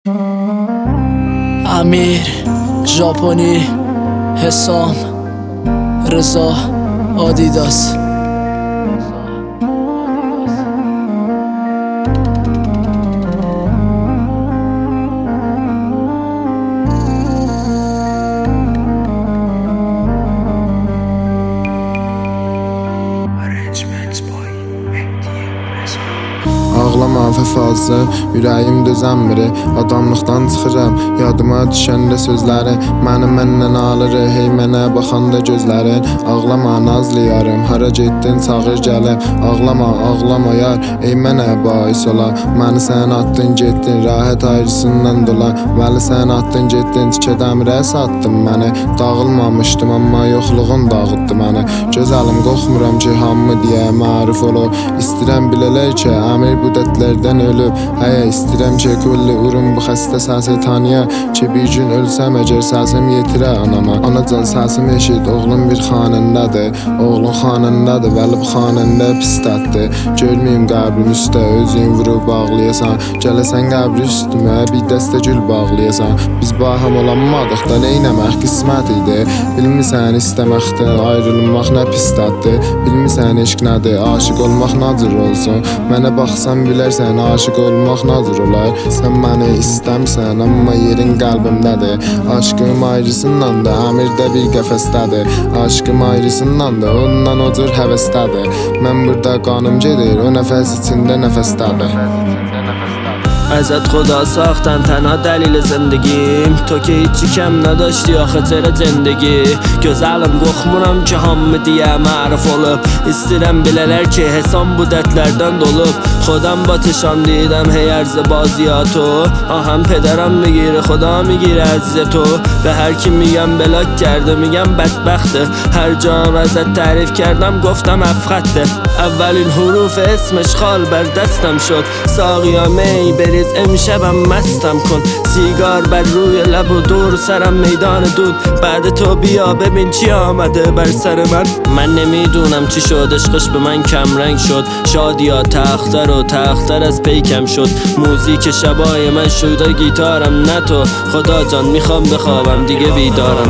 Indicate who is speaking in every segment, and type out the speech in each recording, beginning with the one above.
Speaker 1: امیر، ژاپنی، حسام، رضا، آدیداس.
Speaker 2: Ağlama vəfasız, ürəyim dözənmir. Adamlıqdan çıxıram, yadıma düşəndə sözləri. Məni məndən alır, hey mənə baxanda gözlərin. Ağlama nazlı yarım, hara getdin çağır gəlim. Ağlama, ağlama yar, ey mənə bais ola. Məni sən atdın getdin, rahat ayrısından dolan. Vəli sən atdın getdin, tikə dəmirə satdın məni. Dağılmamışdım, amma yoxluğun dağıtdı məni. Gözəlim qorxmuram ki, hamı deyə məruf olur. İstəyirəm bilələk ki, əmir bu dərdlərdən ölüb. Həyə istəyirəm ki, kulli urum bu xəstə səsi tanıya. Ki bir gün ölsəm əgər səsim yetirə anama. Anacan səsim eşit, oğlum bir xanəndadır. Oğlun xanəndadır, vəli bu xanəndə pisdətdir. Görməyim qəbrin üstə, özün vurub bağlayasan. Gələsən qəbri üstümə, bir dəstə gül bağlayasan. Biz baham olanmadıq da neynəmək qismət idi. Bilmirsən istəməkdə, ayrılmaq nə pisdətdir. Bilmirsən eşq nədir, aşıq olmaq nacır olsun. Mənə baxsan bilərsən, aşıq olmaq nacır olar. Sən məni istəmsən, amma yerin qəlbimdədir. Aşkım ayrısından da, əmirdə bir qəfəsdədir. Aşkım ayrısından da, ondan o cür həvəsdədir. Mən burada qanım gedir, o nəfəs içində nəfəsdədir.
Speaker 1: ازت خدا ساختن تنها دلیل زندگیم تو که هیچی کم نداشتی آخه چرا زندگی Gözəlim qorxmuram ki hamı deyə məruf olub İstəyirəm bilələr ki hesam bu dərdlərdən dolub خودم با چشام دیدم هی عرض بازیاتو آهم پدرم میگیره خدا میگیره عزیز تو به هر کی میگم بلاک کرده میگم بدبخته هر جا هم ازت تعریف کردم گفتم افخته اولین حروف اسمش خال بر دستم شد ساقیا می بریز امشبم مستم کن سیگار بر روی لب و دور سرم میدان دود بعد تو بیا ببین چی آمده بر سر من نمیدونم چی شد عشقش به من کم رنگ شد شادیا تختر و تختر از پیکم شد موزیک شبای من شده گیتارم نه تو خدا جان میخوام بخوابم دیگه بیدارم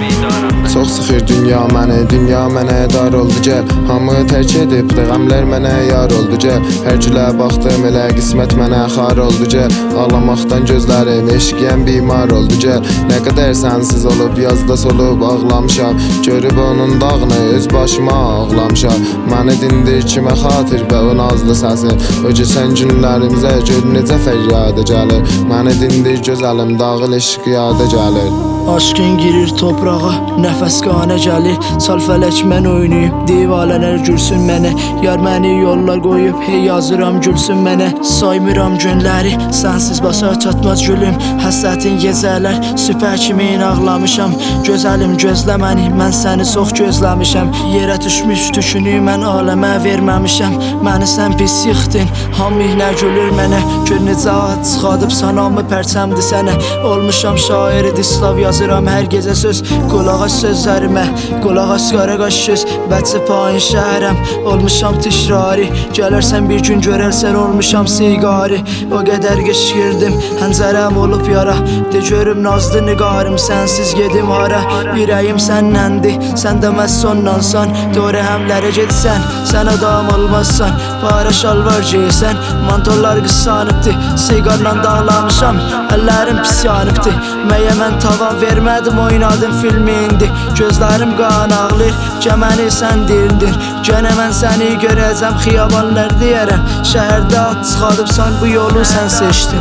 Speaker 2: Çox sıxır dünya mənə dar oldu gəl Hamı tərk edib, qəmlər mənə yar oldu gəl Hər gülə baxdım, elə qismət mənə xar oldu gəl Ağlamaqdan gözlərim, eşqiyəm bimar oldu gəl Nə qədər sənsiz olub, yazda solub ağlamışam Görüb onun dağını, öz başıma ağlamışam Məni dindir kimə xatir və o nazlı səsi O keçən günlərimizə gör necə fəryada gəlir Məni dindir gözəlim, dağıl eşq yada gəlir
Speaker 1: Aşkın girir toprağa, nəfəs qana gəlir Sal fələk mən oynayıb, divalələr gülsün mənə Yar məni yollar qoyub, hey yazıram gülsün mənə Saymıram günləri, sənsiz basa çatmaz gülüm Həsrətin gecələr, süpər kimi ağlamışam Gözəlim gözlə məni, mən səni çox gözləmişəm Yerə düşmüş tükünü mən aləmə verməmişəm Məni sən pis yıxdın, hamı nə gülür mənə Gör necə ad çıxadıb, sanamı pərçəmdi sənə Olmuşam şairi dislav yazıram hər gecə söz Qulaq as sözlərimə, qulaq as qaraqaş söz Bəcə payın şəhərəm, olmuşam tişrari Gələrsən bir gün görərsən olmuşam siqari O qədər qışqırdım, həncərəm olub yara De görüm nazlı niqarım, sənsiz gedim hara Ürəyim sənnəndi, sən də məhz sondansan Doğru həmlərə gedsən, sən adam olmazsan Para şalvar geysən, mantorlar qısanıbdı Siqarla dağlamışam, əllərim pis yanıbdı Məyə mən tavan vermədim, oynadım filmi indi Gözlərim qan ağlayır, gəməni sən dildin Gənə mən səni görəcəm, xiyabanlar deyərəm Şəhərdə at çıxadıbsan, bu yolu sən seçdin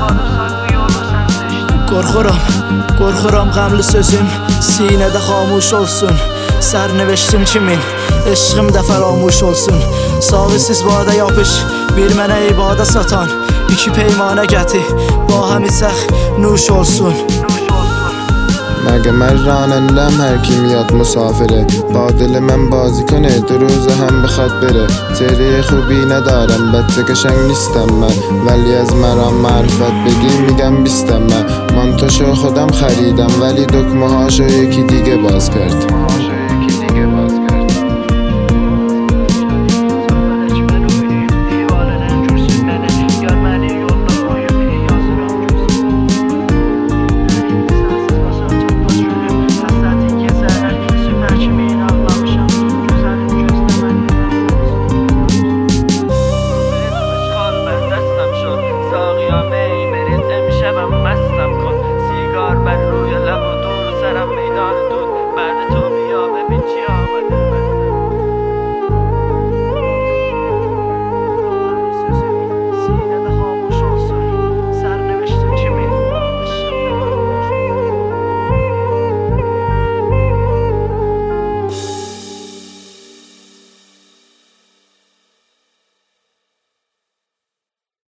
Speaker 1: Qorxuram qəmli sözüm Sinədə xamuş olsun Sərnəveştim kimin Eşqim də fəramuş olsun Savisiz vada yapış Bir mənə ibada satan İki peymana gəti Bahəm içək nuş olsun
Speaker 2: مگر رانندم هر کی میاد مسافره با دل من بازی کنه دو روز هم بخواد بره چهره خوبی ندارم بچه قشنگ نیستم من ولی از مرام معرفت بگی میگم بیستم من مانتوشو خودم خریدم ولی دکمه هاشو یکی دیگه باز کرد